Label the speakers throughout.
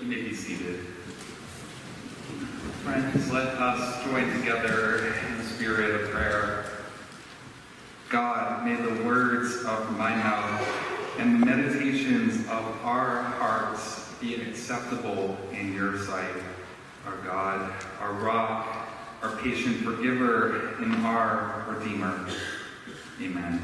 Speaker 1: may be seated. Friends, let us join together in the spirit of prayer. God, may the words of my mouth and the meditations of our hearts be acceptable in your sight, our God, our rock, our patient forgiver, and our Redeemer. Amen.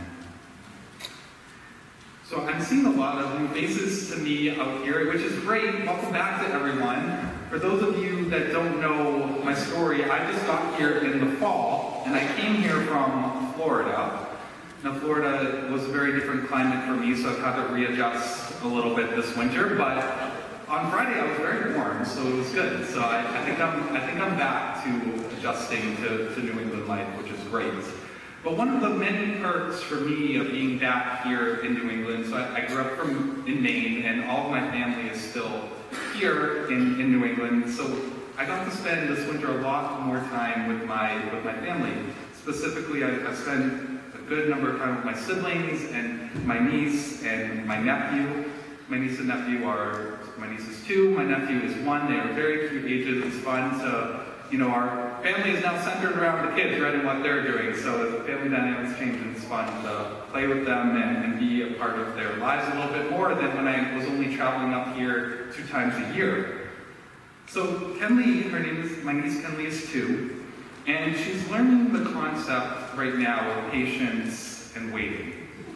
Speaker 1: So I'm seeing a lot of new faces to me out here, which is great. Welcome back to everyone. For those of you that don't know my story, I just got here in the fall, and I came here from Florida. Now, Florida was a very different climate for me, so I've had to readjust a little bit this winter, but on Friday I was very warm, so it was good. So I think I'm back to adjusting to New England life, which is great. But one of the many perks for me of being back here in New England, so I grew up in Maine, and all of my family is still here in New England, so I got to spend this winter a lot more time with my family. Specifically, I spent a good number of time with my siblings and my niece and my nephew. My niece and nephew are, my niece is 2, my nephew is 1. They are very cute ages. It's fun to, our family is now centered around the kids, right, and what they're doing. So the family dynamics change, and it's fun to play with them and be a part of their lives a little bit more than when I was only traveling up here 2 times a year. So Kenley, my niece Kenley is 2, and she's learning the concept right now of patience and waiting.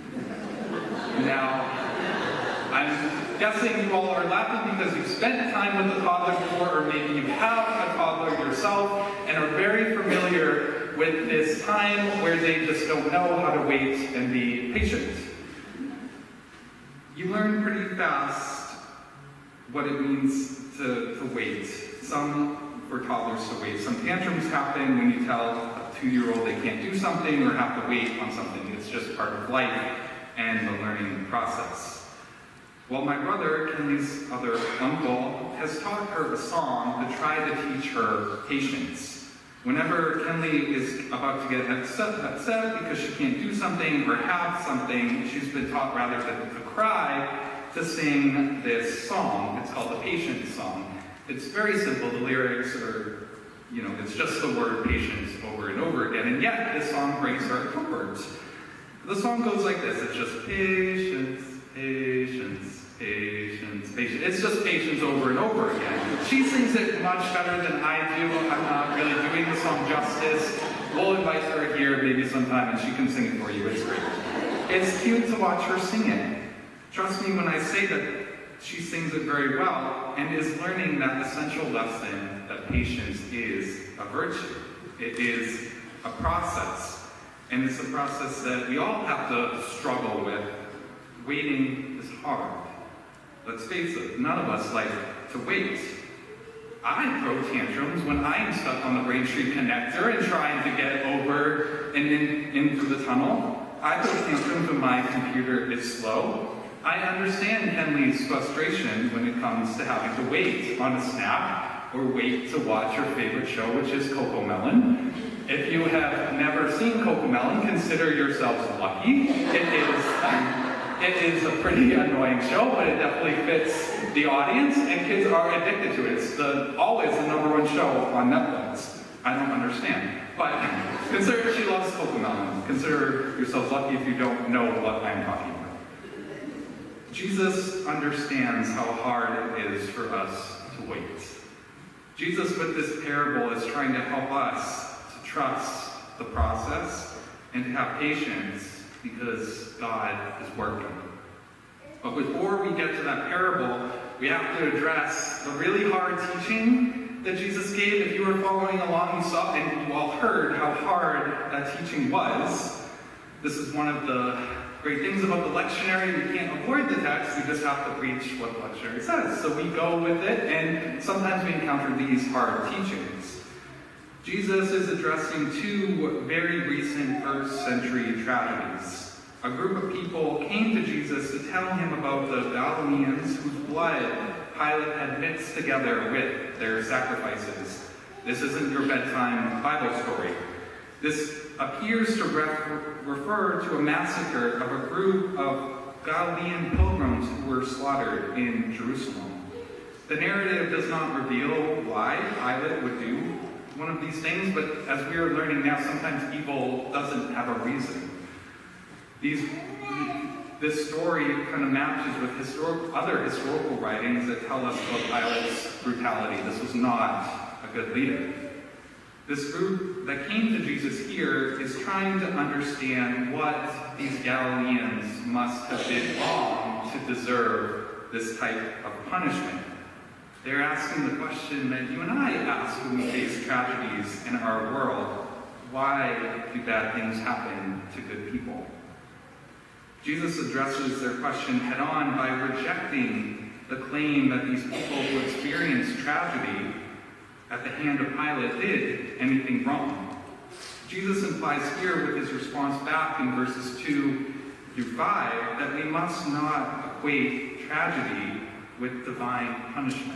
Speaker 1: Now, I'm guessing you all are laughing because you've spent time with a toddler before, or maybe you have a toddler yourself and are very familiar with this time where they just don't know how to wait and be patient. You learn pretty fast what it means to wait. For toddlers to wait. Some tantrums happen when you tell a 2-year-old they can't do something or have to wait on something. It's just part of life and the learning process. Well, my brother, Kenley's other uncle, has taught her a song to try to teach her patience. Whenever Kenley is about to get upset because she can't do something or have something, she's been taught rather to cry, to sing this song. It's called the Patience Song. It's very simple. The lyrics are, it's just the word patience over and over again, and yet this song brings her comfort. The song goes like this. It's just patience, patience, patience, patience. It's just patience over and over again. She sings it much better than I do. I'm not really doing the song justice. We'll invite her here maybe sometime and she can sing it for you. It's great. It's cute to watch her sing it. Trust me when I say that she sings it very well and is learning that essential lesson that patience is a virtue. It is a process. And it's a process that we all have to struggle with. Waiting is hard. Let's face it, none of us like to wait. I throw tantrums when I'm stuck on the Braintree connector and trying to get over and into the tunnel. I throw tantrums when my computer is slow. I understand Kenley's frustration when it comes to having to wait on a snap or wait to watch her favorite show, which is CoComelon. If you have never seen CoComelon, consider yourselves lucky. It is a pretty annoying show, but it definitely fits the audience, and kids are addicted to it. It's always the #1 show on Netflix. I don't understand. But consider she loves CoComelon. Consider yourselves lucky if you don't know what I'm talking about. Jesus understands how hard it is for us to wait. Jesus, with this parable, is trying to help us to trust the process and to have patience because God is working. But before we get to that parable, we have to address the really hard teaching that Jesus gave. If you were following along, you saw and you all heard how hard that teaching was. This is one of the great things about the lectionary. We can't avoid the text, we just have to preach what the lectionary says. So we go with it, and sometimes we encounter these hard teachings. Jesus is addressing 2 very recent 1st century tragedies. A group of people came to Jesus to tell him about the Galileans whose blood Pilate had mixed together with their sacrifices. This isn't your bedtime Bible story. This appears to refer to a massacre of a group of Galilean pilgrims who were slaughtered in Jerusalem. The narrative does not reveal why Pilate would do one of these things, but as we are learning now, sometimes evil doesn't have a reason. This story kind of matches with other historical writings that tell us about Pilate's brutality. This was not a good leader. This group that came to Jesus here is trying to understand what these Galileans must have did wrong to deserve this type of punishment. They're asking the question that you and I ask when we face tragedies in our world. Why do bad things happen to good people? Jesus addresses their question head on by rejecting the claim that these people who experienced tragedy at the hand of Pilate did anything wrong. Jesus implies here with his response back in verses 2 through 5 that we must not equate tragedy with divine punishment.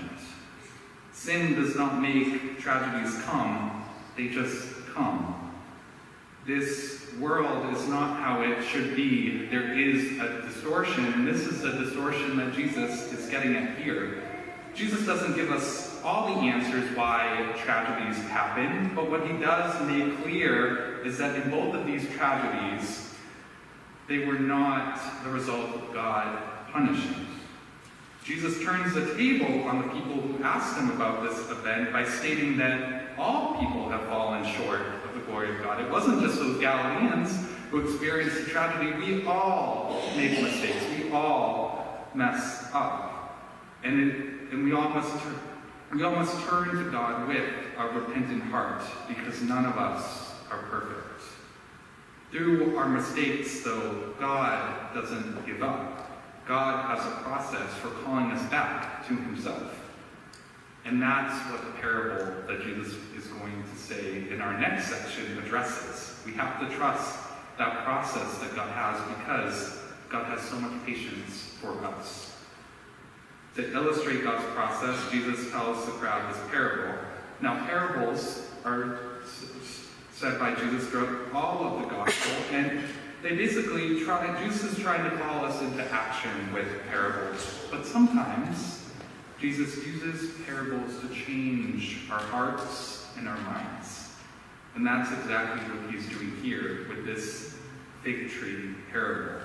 Speaker 1: Sin does not make tragedies come, they just come. This world is not how it should be. There is a distortion, and this is the distortion that Jesus is getting at here. Jesus doesn't give us all the answers why tragedies happen, but what he does make clear is that in both of these tragedies, they were not the result of God punishing. Jesus turns the table on the people who asked him about this event by stating that all people have fallen short of the glory of God. It wasn't just those Galileans who experienced the tragedy. We all make mistakes. We all mess up. And we all must turn to God with a repentant heart, because none of us are perfect. Through our mistakes, though, God doesn't give up. God has a process for calling us back to himself. And that's what the parable that Jesus is going to say in our next section addresses. We have to trust that process that God has, because God has so much patience for us. To illustrate God's process, Jesus tells the crowd this parable. Now, parables are said by Jesus throughout all of the gospel, and they basically Jesus is trying to call us into action with parables. But sometimes Jesus uses parables to change our hearts and our minds. And that's exactly what he's doing here with this fig tree parable.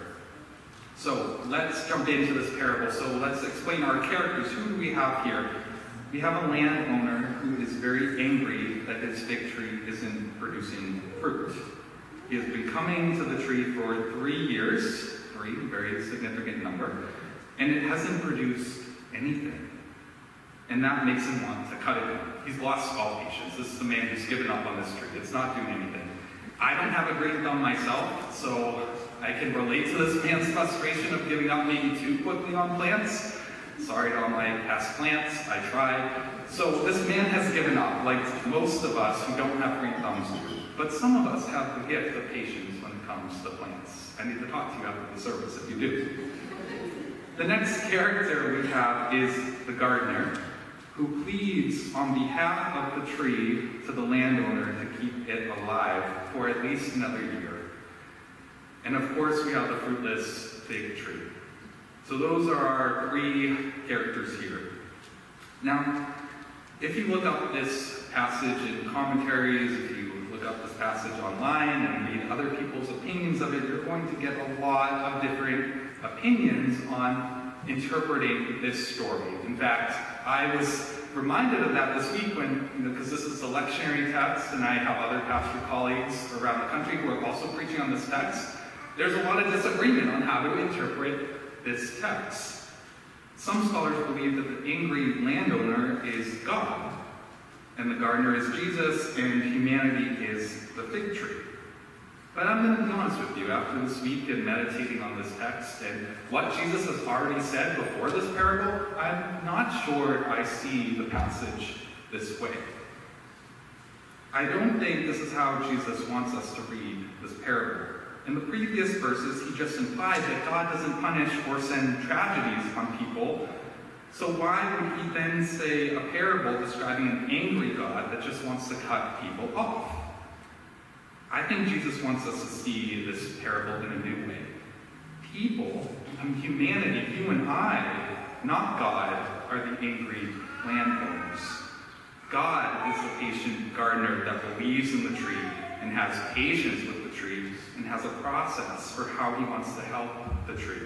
Speaker 1: So let's jump into this parable. So let's explain our characters. Who do we have here? We have a landowner who is very angry that his fig tree isn't producing fruit. He has been coming to the tree for 3 years, 3, very significant number, and it hasn't produced anything. And that makes him want to cut it down. He's lost all patience. This is the man who's given up on this tree. It's not doing anything. I don't have a green thumb myself, so I can relate to this man's frustration of giving up maybe too quickly on plants. Sorry to all my past plants, I tried. So this man has given up, like most of us who don't have green thumbs do. But some of us have the gift of patience when it comes to plants. I need to talk to you after the service if you do. The next character we have is the gardener, who pleads on behalf of the tree to the landowner to keep it alive for at least another year. And of course, we have the fruitless fig tree. So those are our 3 characters here. Now, if you look up this passage in commentaries, if you look up this passage online and read other people's opinions of it, you're going to get a lot of different opinions on interpreting this story. In fact, I was reminded of that this week when, because this is a lectionary text and I have other pastor colleagues around the country who are also preaching on this text, there's a lot of disagreement on how to interpret this text. Some scholars believe that the angry landowner is God, and the gardener is Jesus, and humanity is the fig tree. But I'm going to be honest with you, after this week and meditating on this text and what Jesus has already said before this parable, I'm not sure I see the passage this way. I don't think this is how Jesus wants us to read this parable. In the previous verses, he just implied that God doesn't punish or send tragedies on people. So why would he then say a parable describing an angry God that just wants to cut people off? I think Jesus wants us to see this parable in a new way. People, humanity, you and I, not God, are the angry landowners. God is the patient gardener that believes in the tree and has patience with the tree and has a process for how he wants to help the tree.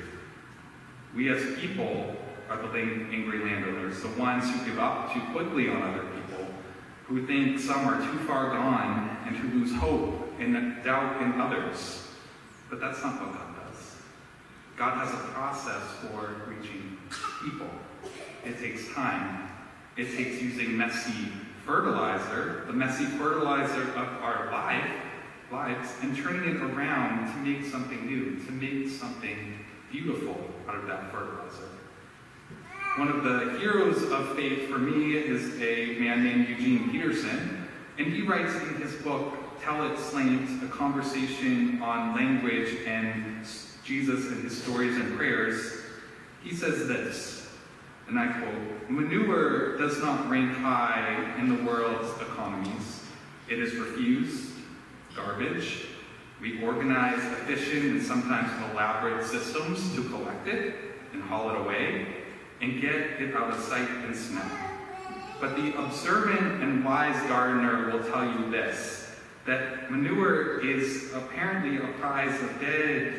Speaker 1: We as people are the angry landowners, the ones who give up too quickly on other people, who think some are too far gone and who lose hope and doubt in others. But that's not what God does. God has a process for reaching people. It takes time. It takes using messy fertilizer, the messy fertilizer of our lives, and turning it around to make something new, to make something beautiful out of that fertilizer. One of the heroes of faith for me is a man named Eugene Peterson, and he writes in his book, Tell It Slant, a conversation on language and Jesus and his stories and prayers. He says this, and I quote, "Manure does not rank high in the world's economies. It is refused, garbage. We organize efficient and sometimes elaborate systems to collect it and haul it away and get it out of sight and smell. But the observant and wise gardener will tell you this, that manure is apparently a prize of dead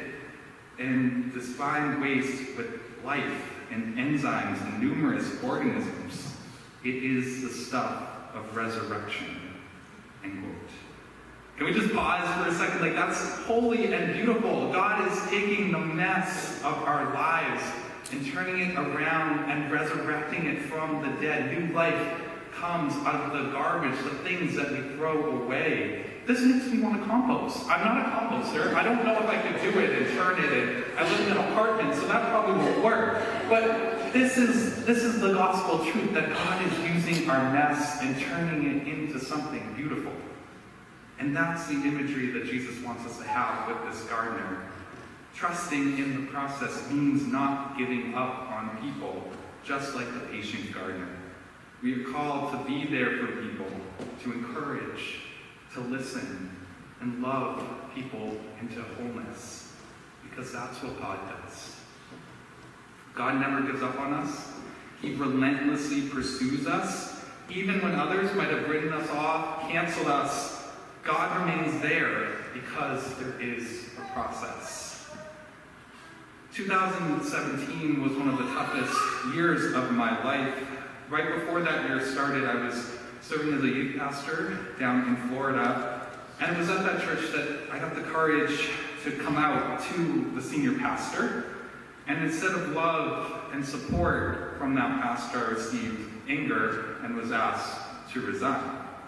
Speaker 1: and despised waste with life and enzymes and numerous organisms. It is the stuff of resurrection." End quote. Can we just pause for a second? Like, that's holy and beautiful. God is taking the mess of our lives and turning it around and resurrecting it from the dead. New life comes out of the garbage, the things that we throw away. This makes me want to compost. I'm not a composter. I don't know if I could do it and turn it, and I live in an apartment, so that probably won't work. But this is the gospel truth, that God is using our mess and turning it into something beautiful. And that's the imagery that Jesus wants us to have with this gardener. Trusting in the process means not giving up on people, just like the patient gardener. We are called to be there for people, to encourage, to listen, and love people into wholeness, because that's what God does. God never gives up on us. He relentlessly pursues us. Even when others might have written us off, canceled us, God remains there because there is a process. 2017 was one of the toughest years of my life. Right before that year started, I was serving as a youth pastor down in Florida, and it was at that church that I got the courage to come out to the senior pastor, and instead of love and support from that pastor, I received anger and was asked to resign.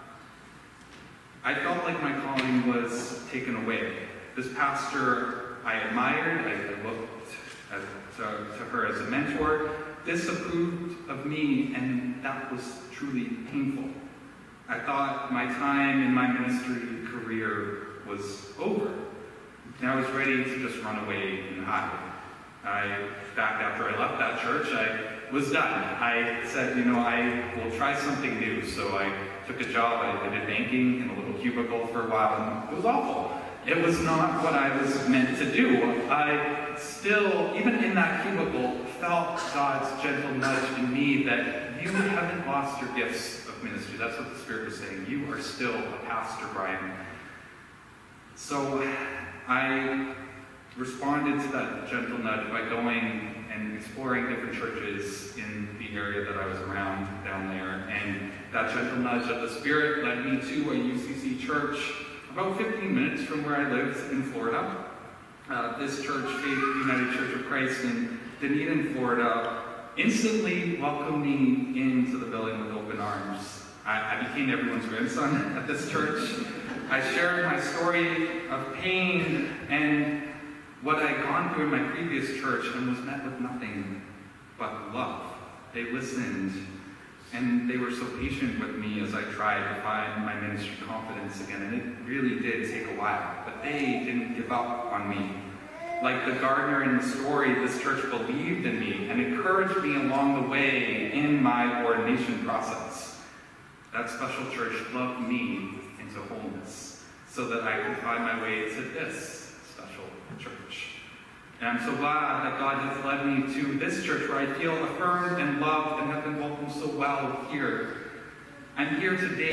Speaker 1: I felt like my calling was taken away. This pastor I admired, I looked to her as a mentor, disapproved of me, and that was truly painful. I thought my time in my ministry career was over, and I was ready to just run away and hide. Back after I left that church, I was done. I said, I will try something new. So I took a job. I did banking in a little cubicle for a while, and it was awful. It was not what I was meant to do. I still, even in that cubicle, felt God's gentle nudge in me that you haven't lost your gifts of ministry. That's what the Spirit was saying. You are still a pastor, Brian. So I responded to that gentle nudge by going and exploring different churches in the area that I was around down there. And that gentle nudge of the Spirit led me to a UCC church about 15 minutes from where I lived in Florida. This church, Faith United Church of Christ in Dunedin, Florida, instantly welcomed me into the building with open arms. I became everyone's grandson at this church. I shared my story of pain and what I had gone through in my previous church and was met with nothing but love. They listened, and they were so patient with me as I tried to find my ministry confidence again, and it really did take a while, but they didn't give up on me. Like the gardener in the story, this church believed in me and encouraged me along the way in my ordination process. That special church loved me into wholeness so that I could find my way to this special church. And I'm so glad that God has led me to this church where I feel affirmed and loved and have been welcomed well here. I'm here today